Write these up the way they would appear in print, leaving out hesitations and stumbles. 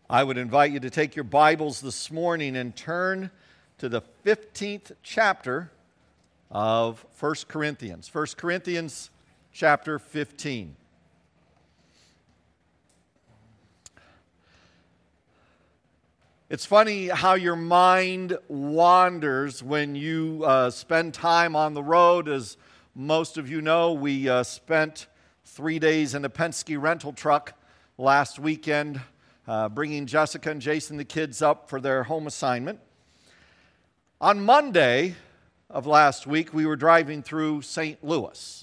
I would invite you to take your Bibles this morning and turn to the 15th chapter of 1 Corinthians. 1 Corinthians chapter 15. It's funny how your mind wanders when you spend time on the road. As most of you know, we spent 3 days in a Penske rental truck last weekend, bringing Jessica and Jason, the kids, up for their home assignment. On Monday of last week, we were driving through St. Louis.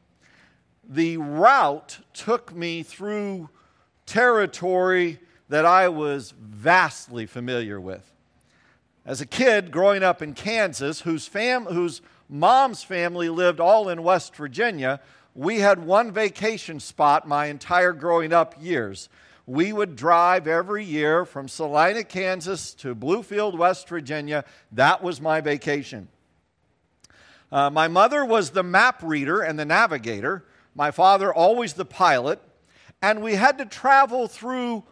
The route took me through territory that I was vastly familiar with. As a kid growing up in Kansas, whose mom's family lived all in West Virginia, we had one vacation spot my entire growing up years. We would drive every year from Salina, Kansas to Bluefield, West Virginia. That was my vacation. My mother was the map reader and the navigator. My father always the pilot. And we had to travel through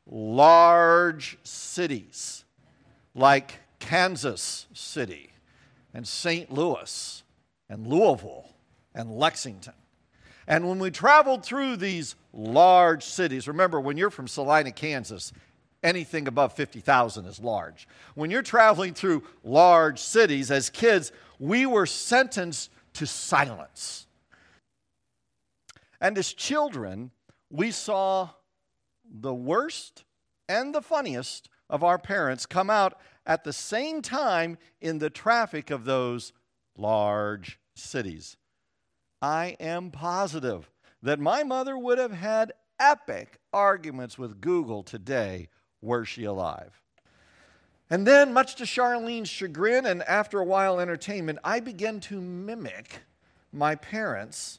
large cities like Kansas City and St. Louis and Louisville and Lexington. And when we traveled through these large cities, remember, when you're from Salina, Kansas, anything above 50,000 is large. When you're traveling through large cities, as kids, we were sentenced to silence. And as children, we saw the worst and the funniest of our parents come out at the same time in the traffic of those large cities. I am positive that my mother would have had epic arguments with Google today were she alive. And then, much to Charlene's chagrin and after a while entertainment, I began to mimic my parents'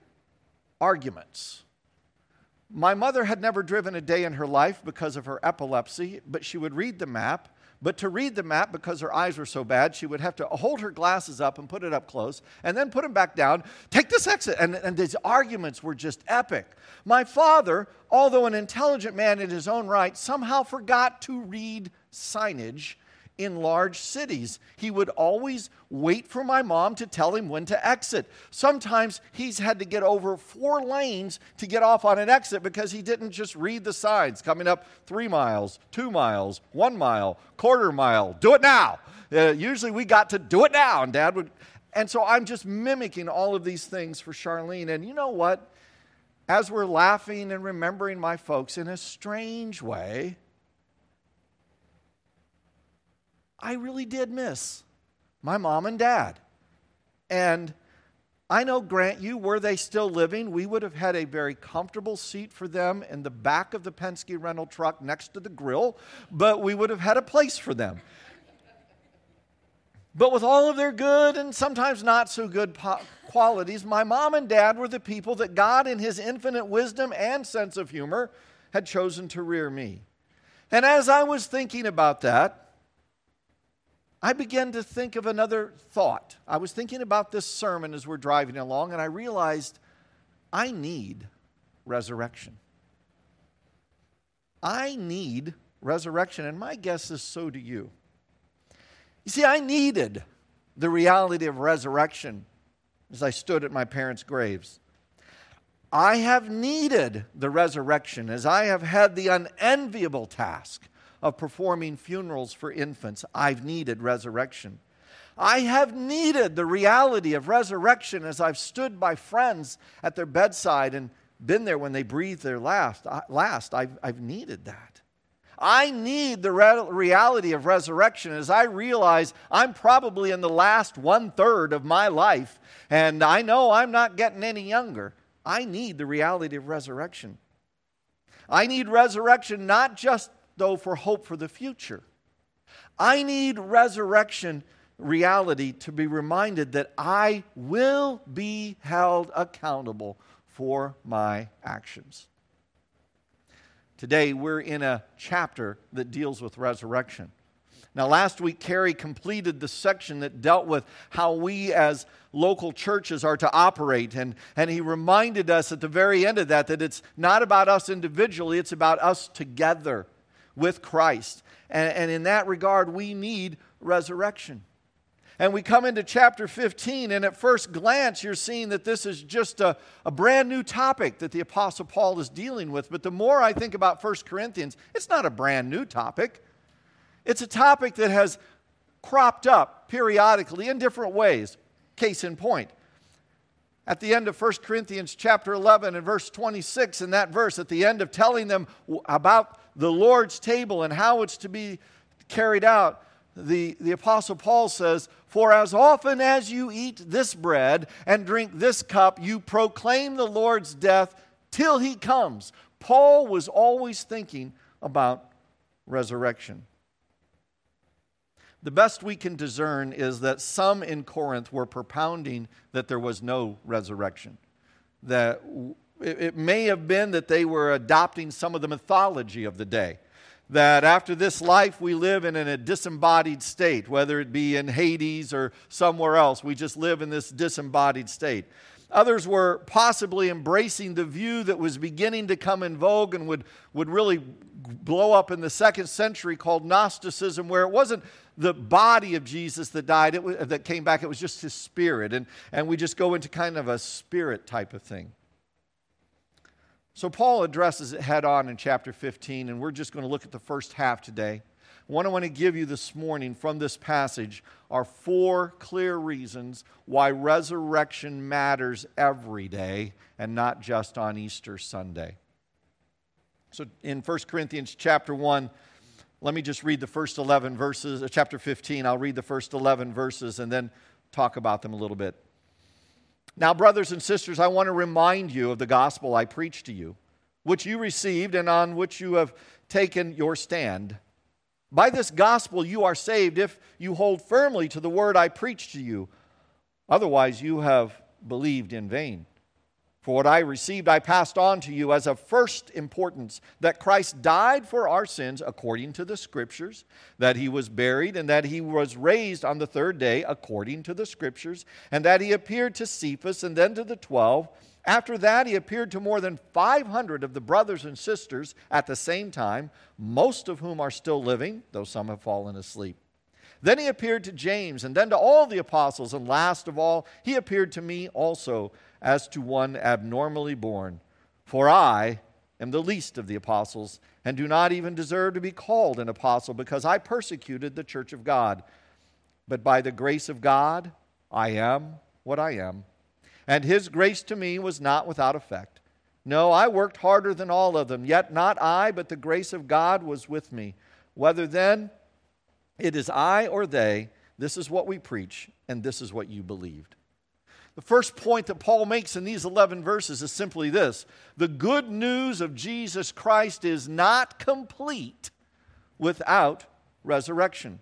arguments. My mother had never driven a day in her life because of her epilepsy, but she would read the map. But to read the map, because her eyes were so bad, she would have to hold her glasses up and put it up close, and then put them back down, take this exit. And these arguments were just epic. My father, although an intelligent man in his own right, somehow forgot to read signage in large cities. He would always wait for my mom to tell him when to exit. Sometimes he's had to get over 4 lanes to get off on an exit because he didn't just read the signs coming up 3 miles, 2 miles, 1 mile, quarter mile. Do it now. Usually we got to do it now, and Dad would. And so I'm just mimicking all of these things for Charlene. And you know what? As we're laughing and remembering my folks in a strange way, I really did miss my mom and dad. And I know, Grant, were they still living, we would have had a very comfortable seat for them in the back of the Penske rental truck next to the grill, but we would have had a place for them. But with all of their good and sometimes not so good qualities, my mom and dad were the people that God, in His infinite wisdom and sense of humor, had chosen to rear me. And as I was thinking about that, I began to think of another thought. I was thinking about this sermon as we're driving along, and I realized I need resurrection. I need resurrection, and my guess is so do you. You see, I needed the reality of resurrection as I stood at my parents' graves. I have needed the resurrection as I have had the unenviable task of performing funerals for infants. I've needed resurrection. I have needed the reality of resurrection as I've stood by friends at their bedside and been there when they breathed their last. I've needed that. I need the reality of resurrection as I realize I'm probably in the last 1/3 of my life, and I know I'm not getting any younger. I need the reality of resurrection. I need resurrection not just though for hope for the future. I need resurrection reality to be reminded that I will be held accountable for my actions. Today we're in a chapter that deals with resurrection. Now, last week, Carrie completed the section that dealt with how we as local churches are to operate. And he reminded us at the very end of that it's not about us individually, it's about us together. with Christ. And in that regard, we need resurrection. And we come into chapter 15, and at first glance, you're seeing that this is just a brand new topic that the Apostle Paul is dealing with. But the more I think about 1 Corinthians, it's not a brand new topic. It's a topic that has cropped up periodically in different ways. Case in point, at the end of 1 Corinthians chapter 11 and verse 26, in that verse, at the end of telling them about the Lord's table and how it's to be carried out, the Apostle Paul says, "For as often as you eat this bread and drink this cup, you proclaim the Lord's death till he comes." Paul was always thinking about resurrection. The best we can discern is that some in Corinth were propounding that there was no resurrection. That it may have been that they were adopting some of the mythology of the day. That after this life we live in a disembodied state, whether it be in Hades or somewhere else. We just live in this disembodied state. Others were possibly embracing the view that was beginning to come in vogue and would really blow up in the 2nd century called Gnosticism, where it wasn't the body of Jesus that died, that came back, it was just his spirit. And we just go into kind of a spirit type of thing. So Paul addresses it head on in chapter 15, and we're just going to look at the first half today. What I want to give you this morning from this passage are 4 clear reasons why resurrection matters every day and not just on Easter Sunday. So in 1 Corinthians chapter 1, let me just read the first 11 verses, chapter 15, I'll read the first 11 verses and then talk about them a little bit. "Now, brothers and sisters, I want to remind you of the gospel I preached to you, which you received and on which you have taken your stand. By this gospel you are saved if you hold firmly to the word I preached to you. Otherwise you have believed in vain. For what I received I passed on to you as of first importance, that Christ died for our sins according to the Scriptures, that he was buried, and that he was raised on the 3rd day according to the Scriptures, and that he appeared to Cephas and then to the 12. After that he appeared to more than 500 of the brothers and sisters at the same time, most of whom are still living, though some have fallen asleep. Then he appeared to James, and then to all the apostles, and last of all he appeared to me also, as to one abnormally born. For I am the least of the apostles, and do not even deserve to be called an apostle, because I persecuted the church of God. But by the grace of God, I am what I am. And his grace to me was not without effect. No, I worked harder than all of them, yet not I, but the grace of God was with me. Whether then it is I or they, this is what we preach, and this is what you believed." The first point that Paul makes in these 11 verses is simply this: the good news of Jesus Christ is not complete without resurrection.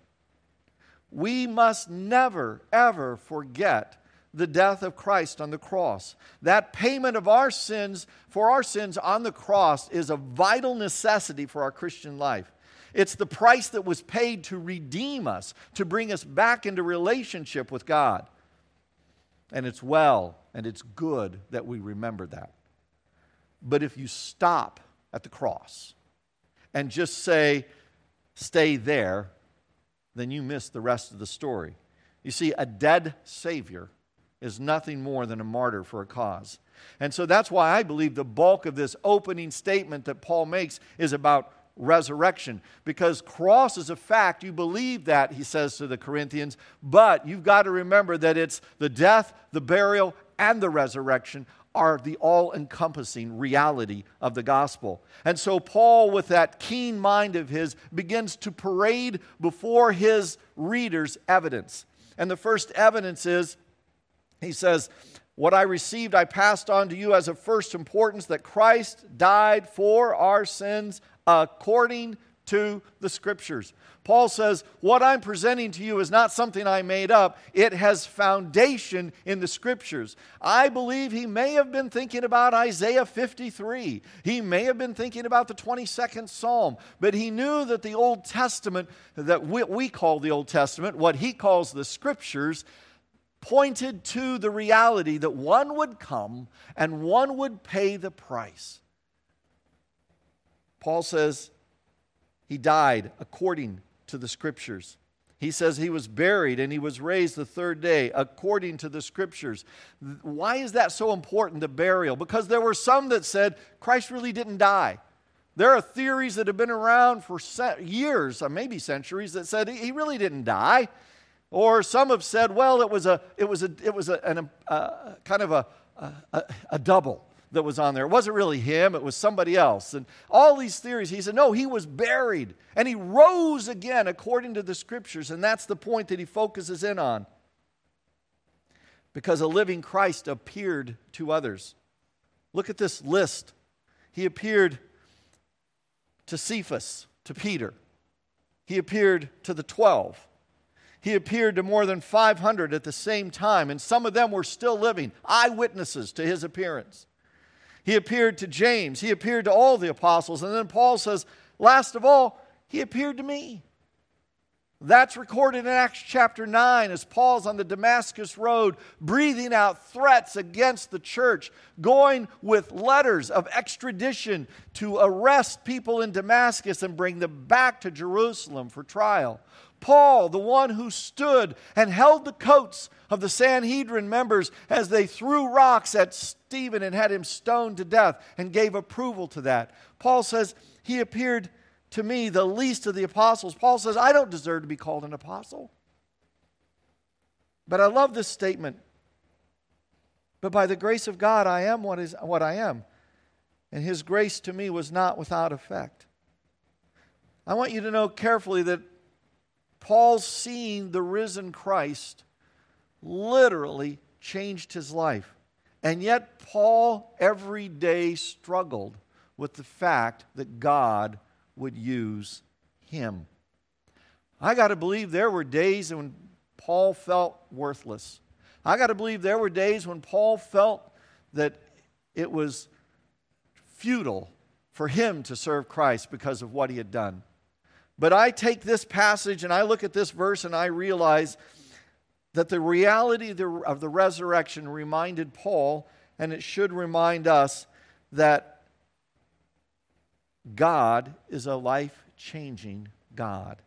We must never, ever forget the death of Christ on the cross. That payment of our sins, for our sins on the cross, is a vital necessity for our Christian life. It's the price that was paid to redeem us, to bring us back into relationship with God. And it's well and it's good that we remember that. But if you stop at the cross and just say, stay there, then you miss the rest of the story. You see, a dead Savior is nothing more than a martyr for a cause. And so that's why I believe the bulk of this opening statement that Paul makes is about resurrection. Because cross is a fact. You believe that, he says to the Corinthians, but you've got to remember that it's the death, the burial, and the resurrection are the all-encompassing reality of the gospel. And so Paul, with that keen mind of his, begins to parade before his readers evidence. And the first evidence is, he says, what I received I passed on to you as of first importance, that Christ died for our sins according to the Scriptures. Paul says, what I'm presenting to you is not something I made up. It has foundation in the Scriptures. I believe he may have been thinking about Isaiah 53. He may have been thinking about the 22nd Psalm. But he knew that the Old Testament, that we call the Old Testament, what he calls the Scriptures, pointed to the reality that one would come and one would pay the price. Paul says, He died according to the Scriptures. He says he was buried and he was raised the third day according to the Scriptures. Why is that so important, the burial? Because there were some that said Christ really didn't die. There are theories that have been around for years, maybe centuries, that said he really didn't die. Or some have said, well, it was a kind of a double that was on there. It wasn't really him, it was somebody else. And all these theories, he said, no, he was buried. And he rose again according to the Scriptures. And that's the point that he focuses in on. Because a living Christ appeared to others. Look at this list. He appeared to Cephas, to Peter. He appeared to the 12. He appeared to more than 500 at the same time. And some of them were still living, eyewitnesses to his appearance. He appeared to James. He appeared to all the apostles. And then Paul says, last of all, he appeared to me. That's recorded in Acts chapter 9 as Paul's on the Damascus road, breathing out threats against the church, going with letters of extradition to arrest people in Damascus and bring them back to Jerusalem for trial. Paul, the one who stood and held the coats of the Sanhedrin members as they threw rocks at Stephen and had him stoned to death, and gave approval to that. Paul says, he appeared to me, the least of the apostles. Paul says, I don't deserve to be called an apostle. But I love this statement. But by the grace of God, I am what I am. And his grace to me was not without effect. I want you to know carefully that Paul's seeing the risen Christ literally changed his life. And yet Paul every day struggled with the fact that God would use him. I got to believe there were days when Paul felt worthless. I got to believe there were days when Paul felt that it was futile for him to serve Christ because of what he had done. But I take this passage and I look at this verse and I realize that the reality of the resurrection reminded Paul, and it should remind us, that God is a life-changing God.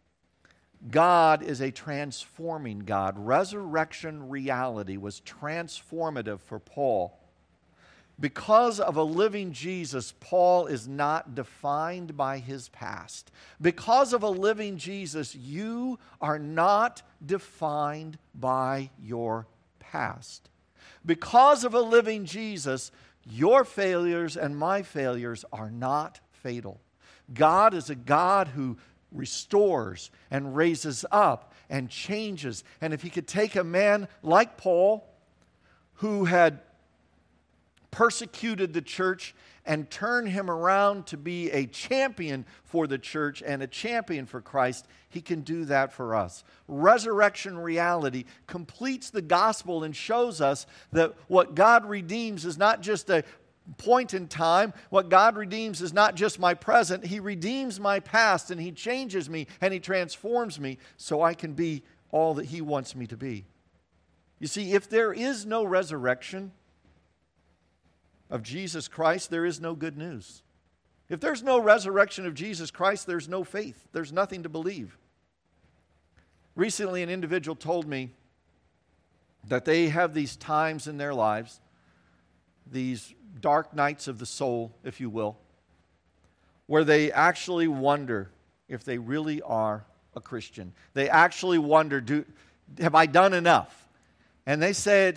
God is a transforming God. Resurrection reality was transformative for Paul. Because of a living Jesus, Paul is not defined by his past. Because of a living Jesus, you are not defined by your past. Because of a living Jesus, your failures and my failures are not fatal. God is a God who restores and raises up and changes. And if he could take a man like Paul, who had persecuted the church, and turn him around to be a champion for the church and a champion for Christ, he can do that for us. Resurrection reality completes the gospel and shows us that what God redeems is not just a point in time. What God redeems is not just my present. He redeems my past, and he changes me and he transforms me so I can be all that he wants me to be. You see, if there is no resurrection of Jesus Christ, there is no good news. If there's no resurrection of Jesus Christ, there's no faith. There's nothing to believe. Recently, an individual told me that they have these times in their lives, these dark nights of the soul, if you will, where they actually wonder if they really are a Christian. They actually wonder, have I done enough? And they say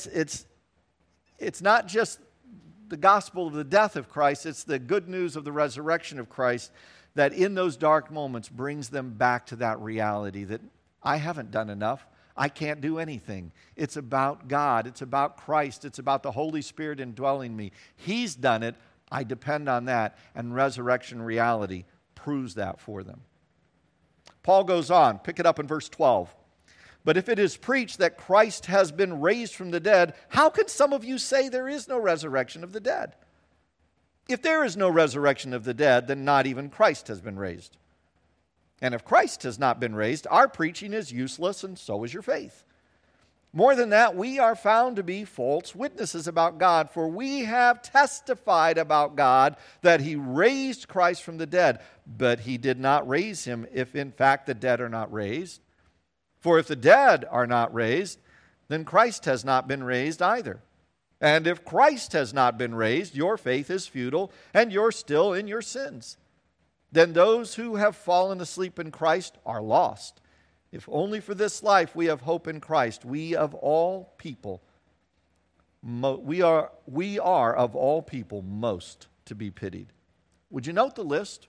it's not just the gospel of the death of Christ, it's the good news of the resurrection of Christ that in those dark moments brings them back to that reality that I haven't done enough. I can't do anything. It's about God. It's about Christ. It's about the Holy Spirit indwelling me. He's done it. I depend on that. And resurrection reality proves that for them. Paul goes on. Pick it up in verse 12. But if it is preached that Christ has been raised from the dead, how can some of you say there is no resurrection of the dead? If there is no resurrection of the dead, then not even Christ has been raised. And if Christ has not been raised, our preaching is useless, and so is your faith. More than that, we are found to be false witnesses about God, for we have testified about God that he raised Christ from the dead, but he did not raise him if in fact the dead are not raised. For if the dead are not raised, then Christ has not been raised either. And if Christ has not been raised, your faith is futile, and you're still in your sins. Then those who have fallen asleep in Christ are lost. If only for this life we have hope in Christ, we of all people, we are of all people most to be pitied. Would you note the list?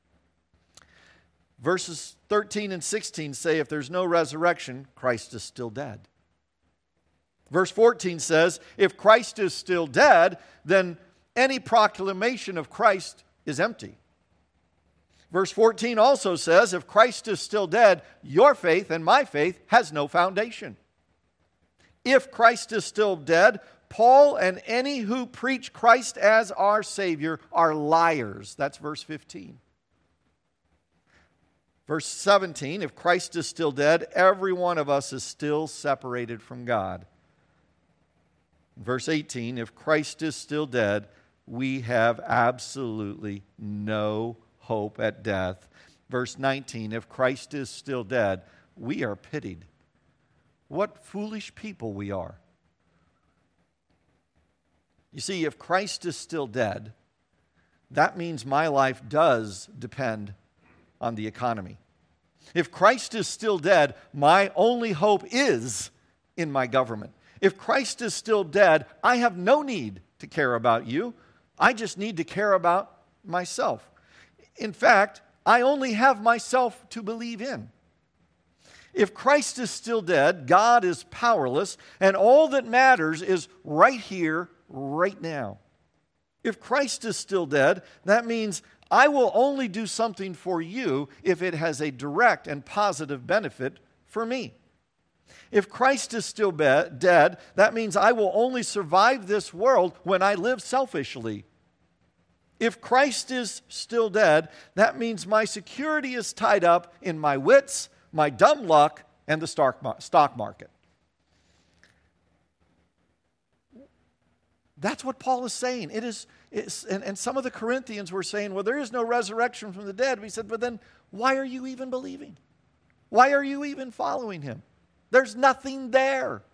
Verses 13 and 16 say, if there's no resurrection, Christ is still dead. Verse 14 says, if Christ is still dead, then any proclamation of Christ is empty. Verse 14 also says, if Christ is still dead, your faith and my faith has no foundation. If Christ is still dead, Paul and any who preach Christ as our Savior are liars. That's verse 15. Verse 17, if Christ is still dead, every one of us is still separated from God. Verse 18, if Christ is still dead, we have absolutely no hope at death. Verse 19, if Christ is still dead, we are pitied. What foolish people we are. You see, if Christ is still dead, that means my life does depend on the economy. If Christ is still dead, my only hope is in my government. If Christ is still dead, I have no need to care about you. I just need to care about myself. In fact, I only have myself to believe in. If Christ is still dead, God is powerless, and all that matters is right here, right now. If Christ is still dead, that means I will only do something for you if it has a direct and positive benefit for me. If Christ is still dead, that means I will only survive this world when I live selfishly. If Christ is still dead, that means my security is tied up in my wits, my dumb luck, and the stock market. That's what Paul is saying. And some of the Corinthians were saying, well, there is no resurrection from the dead. We said, but then why are you even believing? Why are you even following him? There's nothing there.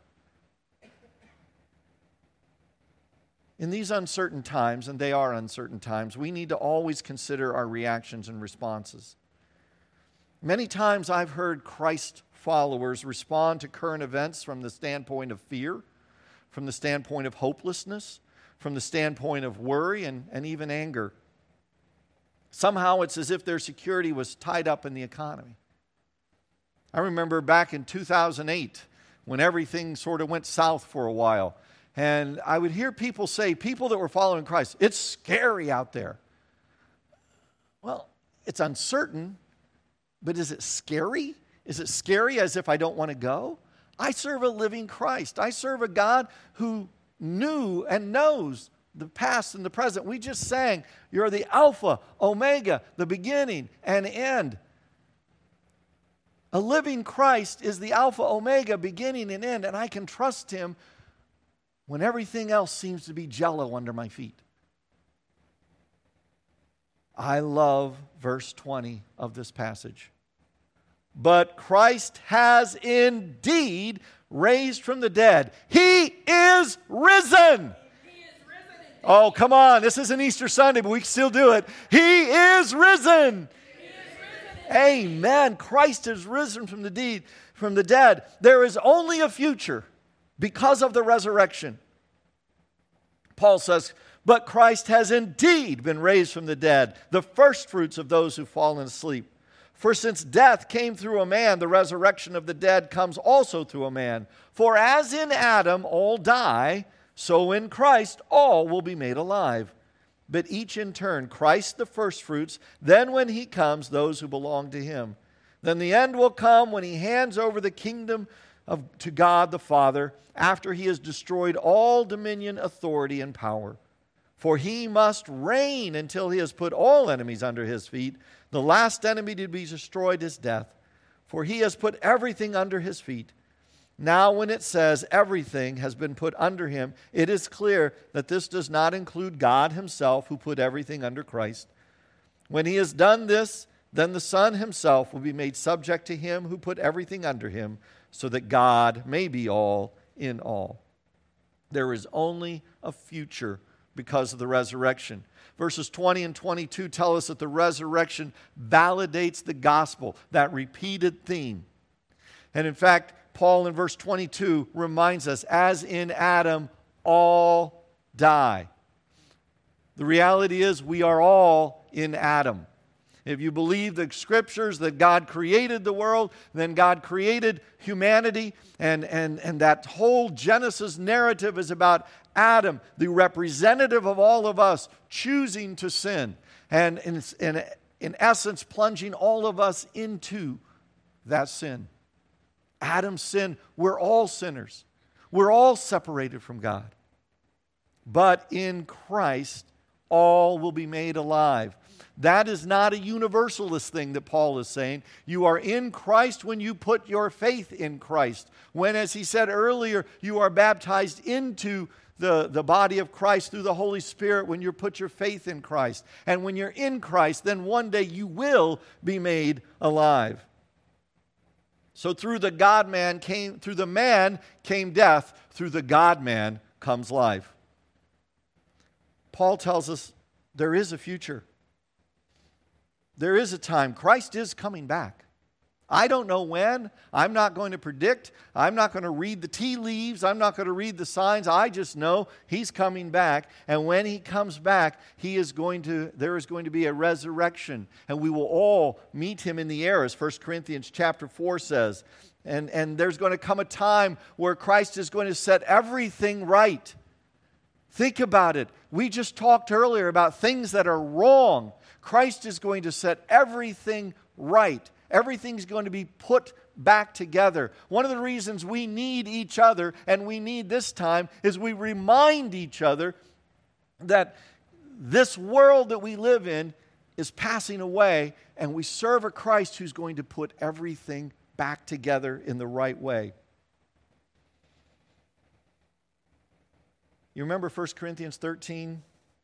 In these uncertain times, and they are uncertain times, we need to always consider our reactions and responses. Many times I've heard Christ followers respond to current events from the standpoint of fear, from the standpoint of hopelessness, from the standpoint of worry and even anger. Somehow it's as if their security was tied up in the economy. I remember back in 2008 when everything sort of went south for a while. And I would hear people say, people that were following Christ, it's scary out there. Well, it's uncertain, but is it scary? Is it scary as if I don't want to go? I serve a living Christ. I serve a God who knew and knows the past and the present. We just sang, you're the Alpha, Omega, the beginning and end. A living Christ is the Alpha, Omega, beginning and end, and I can trust him when everything else seems to be jello under my feet. I love verse 20 of this passage. But Christ has indeed raised from the dead. He is risen. Oh, come on. This isn't Easter Sunday, but we can still do it. He is risen. Amen. Christ is risen from the dead. There is only a future because of the resurrection. Paul says, but Christ has indeed been raised from the dead, the firstfruits of those who've fallen asleep. For since death came through a man, the resurrection of the dead comes also through a man. For as in Adam all die, so in Christ all will be made alive. But each in turn, Christ the firstfruits, then when he comes, those who belong to him. Then the end will come when he hands over the kingdom to God the Father, after he has destroyed all dominion, authority, and power. For he must reign until he has put all enemies under his feet. The last enemy to be destroyed is death. For he has put everything under his feet. Now, when it says everything has been put under him, it is clear that this does not include God himself, who put everything under Christ. When he has done this, then the Son himself will be made subject to him who put everything under him, so that God may be all in all. There is only a future because of the resurrection. Verses 20 and 22 tell us that the resurrection validates the gospel, that repeated theme. And in fact, Paul in verse 22 reminds us, as in Adam, all die. The reality is we are all in Adam. If you believe the scriptures that God created the world, then God created humanity, and that whole Genesis narrative is about Adam, the representative of all of us, choosing to sin, and in essence plunging all of us into that sin. Adam's sin, we're all sinners. We're all separated from God. But in Christ, all will be made alive. That is not a universalist thing that Paul is saying. You are in Christ when you put your faith in Christ. When, as he said earlier, you are baptized into the body of Christ through the Holy Spirit when you put your faith in Christ. And when you're in Christ, then one day you will be made alive. So through the man came death, through the God-man comes life. Paul tells us there is a future. There is a time. Christ is coming back. I don't know when. I'm not going to predict. I'm not going to read the tea leaves. I'm not going to read the signs. I just know He's coming back. And when He comes back, there is going to be a resurrection. And we will all meet Him in the air, as 1 Corinthians chapter 4 says. And there's going to come a time where Christ is going to set everything right. Think about it. We just talked earlier about things that are wrong. Christ is going to set everything right. Everything's going to be put back together. One of the reasons we need each other, and we need this time, is we remind each other that this world that we live in is passing away, and we serve a Christ who's going to put everything back together in the right way. You remember 1 Corinthians 13?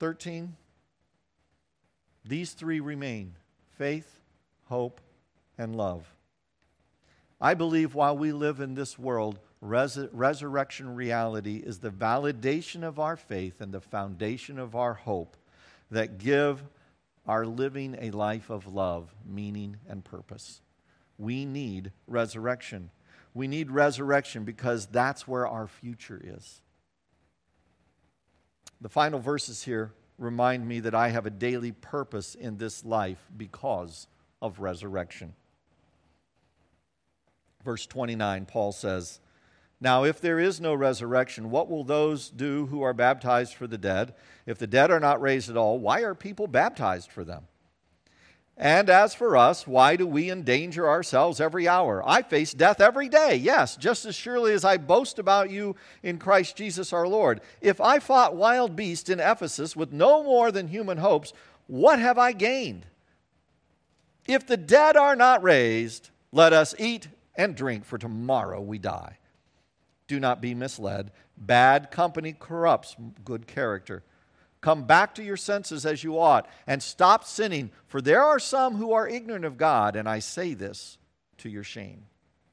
These three remain: faith, hope, and love. I believe while we live in this world, resurrection reality is the validation of our faith and the foundation of our hope that give our living a life of love, meaning, and purpose. We need resurrection. We need resurrection because that's where our future is. The final verses here remind me that I have a daily purpose in this life because of resurrection. Verse 29, Paul says, "Now if there is no resurrection, what will those do who are baptized for the dead? If the dead are not raised at all, why are people baptized for them? And as for us, why do we endanger ourselves every hour? I face death every day, yes, just as surely as I boast about you in Christ Jesus our Lord. If I fought wild beasts in Ephesus with no more than human hopes, what have I gained? If the dead are not raised, let us eat and drink, for tomorrow we die. Do not be misled. Bad company corrupts good character. Come back to your senses as you ought, and stop sinning, for there are some who are ignorant of God, and I say this to your shame."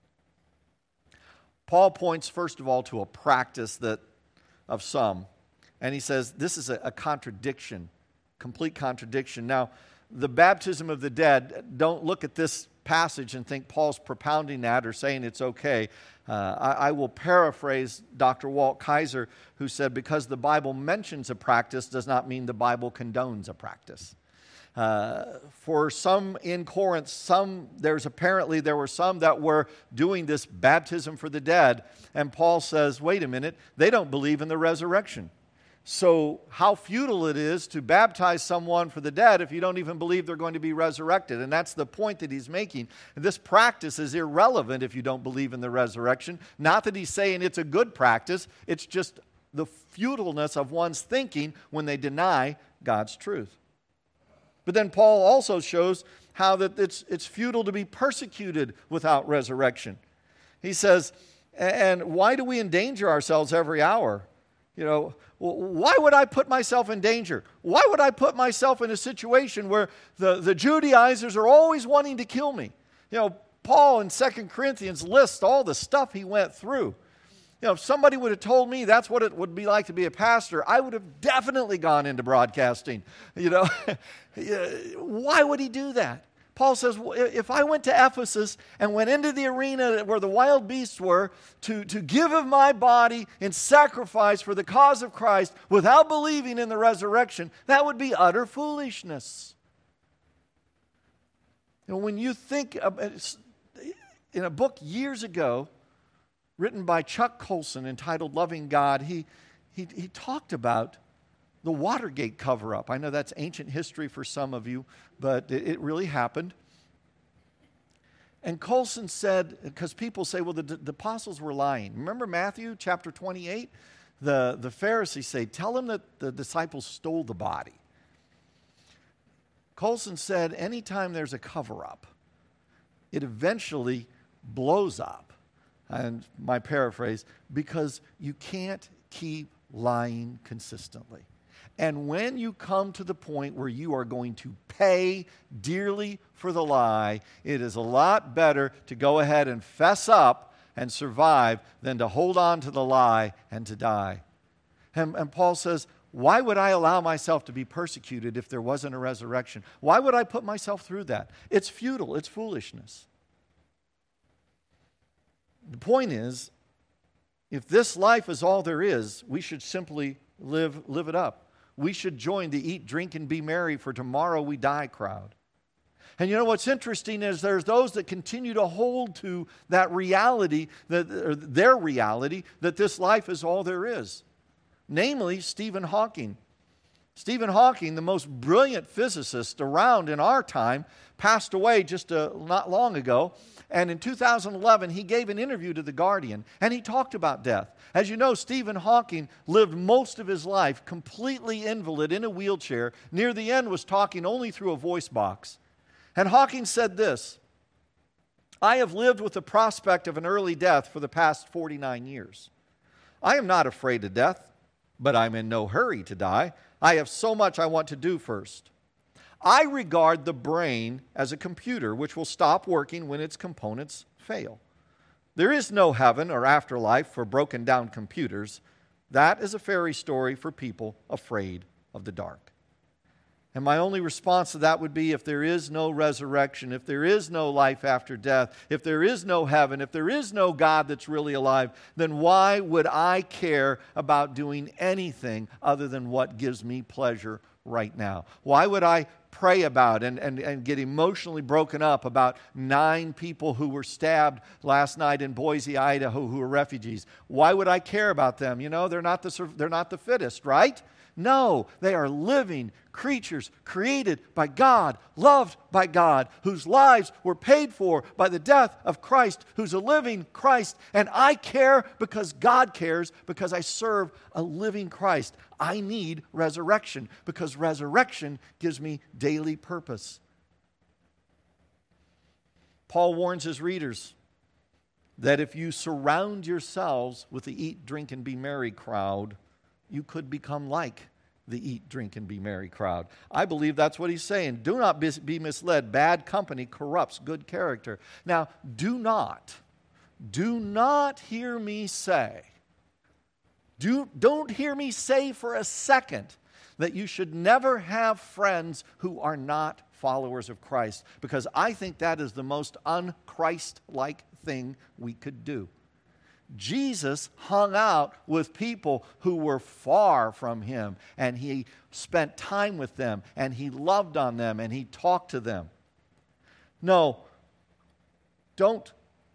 Paul points, first of all, to a practice of some, and he says this is a contradiction, complete contradiction. Now, the baptism of the dead, don't look at this passage and think Paul's propounding that or saying it's okay. I will paraphrase Dr. Walt Kaiser, who said, because the Bible mentions a practice does not mean the Bible condones a practice. For some in Corinth, there were some that were doing this baptism for the dead, and Paul says, wait a minute, they don't believe in the resurrection. So how futile it is to baptize someone for the dead if you don't even believe they're going to be resurrected. And that's the point that he's making. This practice is irrelevant if you don't believe in the resurrection. Not that he's saying it's a good practice. It's just the futileness of one's thinking when they deny God's truth. But then Paul also shows how that it's futile to be persecuted without resurrection. He says, And why do we endanger ourselves every hour? Why would I put myself in danger? Why would I put myself in a situation where the Judaizers are always wanting to kill me? Paul in 2 Corinthians lists all the stuff he went through. If somebody would have told me that's what it would be like to be a pastor, I would have definitely gone into broadcasting. Why would he do that? Paul says, if I went to Ephesus and went into the arena where the wild beasts were to give of my body in sacrifice for the cause of Christ without believing in the resurrection, that would be utter foolishness. When you think of, in a book years ago, written by Chuck Colson entitled Loving God, he talked about the Watergate cover-up. I know that's ancient history for some of you, but it really happened. And Colson said, because people say, well, the apostles were lying. Remember Matthew chapter 28? The Pharisees say, tell them that the disciples stole the body. Colson said, anytime there's a cover-up, it eventually blows up. And my paraphrase, because you can't keep lying consistently. And when you come to the point where you are going to pay dearly for the lie, it is a lot better to go ahead and fess up and survive than to hold on to the lie and to die. And Paul says, why would I allow myself to be persecuted if there wasn't a resurrection? Why would I put myself through that? It's futile. It's foolishness. The point is, if this life is all there is, we should simply live it up. We should join the eat, drink, and be merry, for tomorrow we die crowd. And what's interesting is there's those that continue to hold to that reality, their reality, that this life is all there is. Namely, Stephen Hawking. Stephen Hawking, the most brilliant physicist around in our time, passed away just not long ago. And in 2011, he gave an interview to The Guardian, and he talked about death. As you know, Stephen Hawking lived most of his life completely invalid in a wheelchair. Near the end was talking only through a voice box. And Hawking said this, I have lived with the prospect of an early death for the past 49 years. I am not afraid of death, but I'm in no hurry to die. I have so much I want to do first. I regard the brain as a computer which will stop working when its components fail. There is no heaven or afterlife for broken down computers. That is a fairy story for people afraid of the dark. And my only response to that would be, if there is no resurrection, if there is no life after death, if there is no heaven, if there is no God that's really alive, then why would I care about doing anything other than what gives me pleasure right now? Why would I pray about and get emotionally broken up about 9 people who were stabbed last night in Boise, Idaho, who are refugees? Why would I care about them? They're not the fittest, right? No, they are living creatures created by God, loved by God, whose lives were paid for by the death of Christ, who's a living Christ. And I care because God cares, because I serve a living Christ. I need resurrection because resurrection gives me daily purpose. Paul warns his readers that if you surround yourselves with the eat, drink, and be merry crowd, you could become like the eat, drink, and be merry crowd. I believe that's what he's saying. Do not be misled. Bad company corrupts good character. Now, do not hear me say, don't hear me say for a second that you should never have friends who are not followers of Christ, because I think that is the most un-Christ-like thing we could do. Jesus hung out with people who were far from him, and he spent time with them, and he loved on them, and he talked to them. No, don't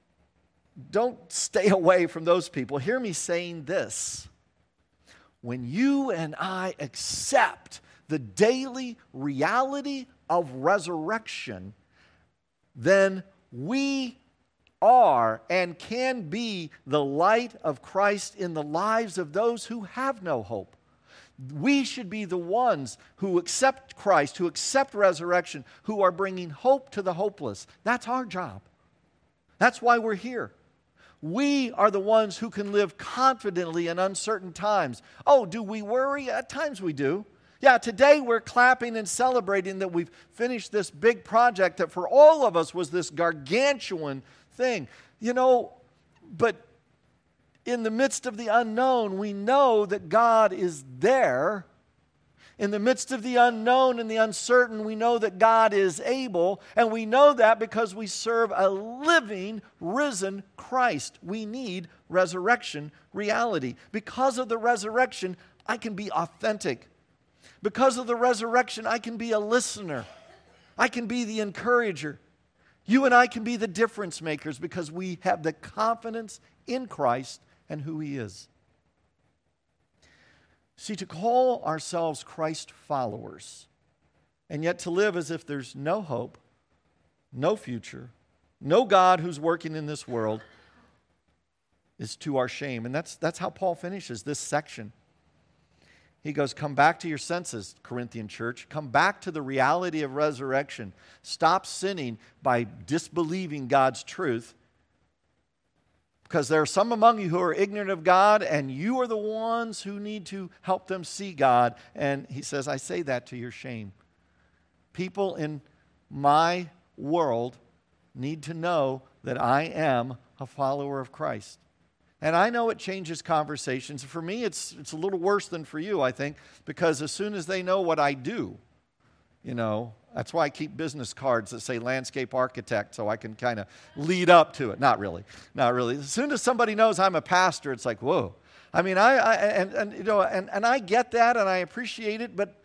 stay away from those people. Hear me saying this. When you and I accept the daily reality of resurrection, then we are and can be the light of Christ in the lives of those who have no hope. We should be the ones who accept Christ, who accept resurrection, who are bringing hope to the hopeless. That's our job. That's why we're here. We are the ones who can live confidently in uncertain times. Oh, do we worry? At times we do. Yeah, today we're clapping and celebrating that we've finished this big project that for all of us was this gargantuan thing. But in the midst of the unknown, we know that God is there. In the midst of the unknown and the uncertain, we know that God is able, and we know that because we serve a living, risen Christ. We need resurrection reality. Because of the resurrection, I can be authentic. Because of the resurrection, I can be a listener. I can be the encourager. You and I can be the difference makers because we have the confidence in Christ and who He is. See, to call ourselves Christ followers and yet to live as if there's no hope, no future, no God who's working in this world is to our shame. And that's how Paul finishes this section. He goes, come back to your senses, Corinthian church. Come back to the reality of resurrection. Stop sinning by disbelieving God's truth. Because there are some among you who are ignorant of God, and you are the ones who need to help them see God. And he says, I say that to your shame. People in my world need to know that I am a follower of Christ. And I know it changes conversations. For me, it's a little worse than for you, I think, because as soon as they know what I do, that's why I keep business cards that say landscape architect, so I can kind of lead up to it. Not really. As soon as somebody knows I'm a pastor, it's like, whoa. I mean, I get that and I appreciate it, but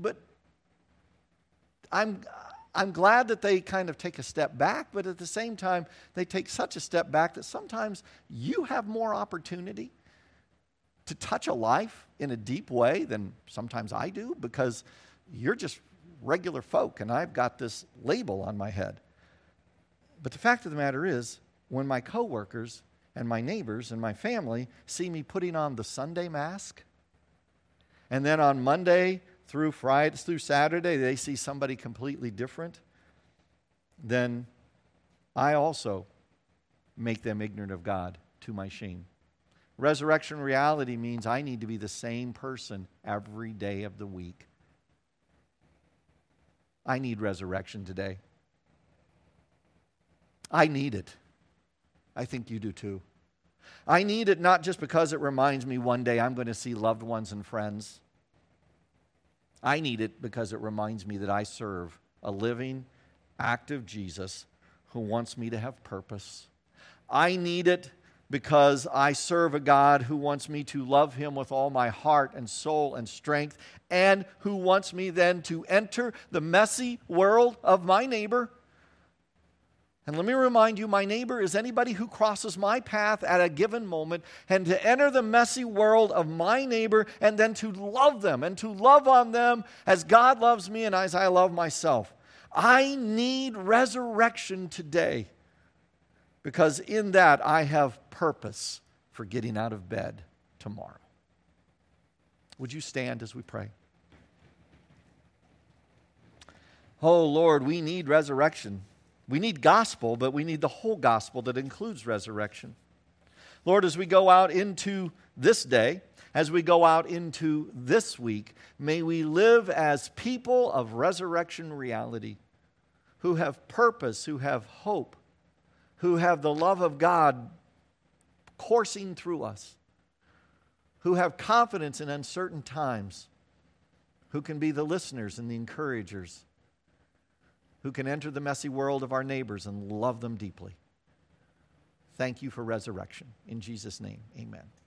I'm glad that they kind of take a step back, but at the same time, they take such a step back that sometimes you have more opportunity to touch a life in a deep way than sometimes I do, because you're just regular folk and I've got this label on my head. But the fact of the matter is, when my coworkers and my neighbors and my family see me putting on the Sunday mask, and then on Monday through Friday, through Saturday, they see somebody completely different, then I also make them ignorant of God to my shame. Resurrection reality means I need to be the same person every day of the week. I need resurrection today. I need it. I think you do too. I need it not just because it reminds me one day I'm going to see loved ones and friends. I need it because it reminds me that I serve a living, active Jesus who wants me to have purpose. I need it because I serve a God who wants me to love Him with all my heart and soul and strength, and who wants me then to enter the messy world of my neighbor. And let me remind you, my neighbor is anybody who crosses my path at a given moment, and to enter the messy world of my neighbor and then to love them and to love on them as God loves me and as I love myself. I need resurrection today, because in that I have purpose for getting out of bed tomorrow. Would you stand as we pray? Oh Lord, we need resurrection. We need gospel, but we need the whole gospel that includes resurrection. Lord, as we go out into this day, as we go out into this week, may we live as people of resurrection reality, who have purpose, who have hope, who have the love of God coursing through us, who have confidence in uncertain times, who can be the listeners and the encouragers, who can enter the messy world of our neighbors and love them deeply. Thank you for resurrection. In Jesus' name, amen.